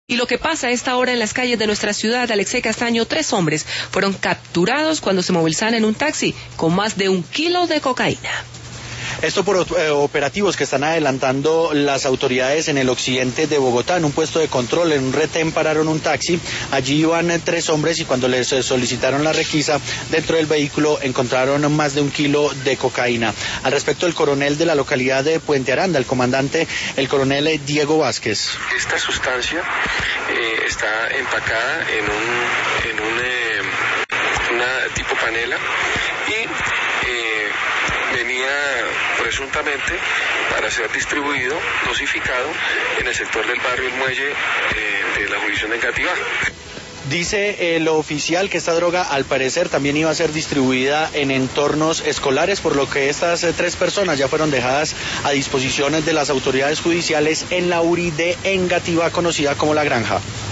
Y lo que pasa a esta hora en las calles de nuestra ciudad, Alexei Castaño, 3 hombres fueron capturados cuando se movilizaban en un taxi con más de 1 kilo de cocaína. Esto por operativos que están adelantando las autoridades en el occidente de Bogotá. En un puesto de control, en un retén, pararon un taxi. Allí iban 3 hombres y cuando les solicitaron la requisa, dentro del vehículo encontraron más de 1 kilo de cocaína. Al respecto, el coronel de la localidad de Puente Aranda, el comandante, el coronel Diego Vázquez. Esta sustancia está empacada en una tipo panela y venía presuntamente para ser distribuido, dosificado en el sector del barrio El Muelle de la jurisdicción de Engativá. Dice el oficial que esta droga al parecer también iba a ser distribuida en entornos escolares, por lo que estas 3 personas ya fueron dejadas a disposición de las autoridades judiciales en la URI de Engativá, conocida como La Granja.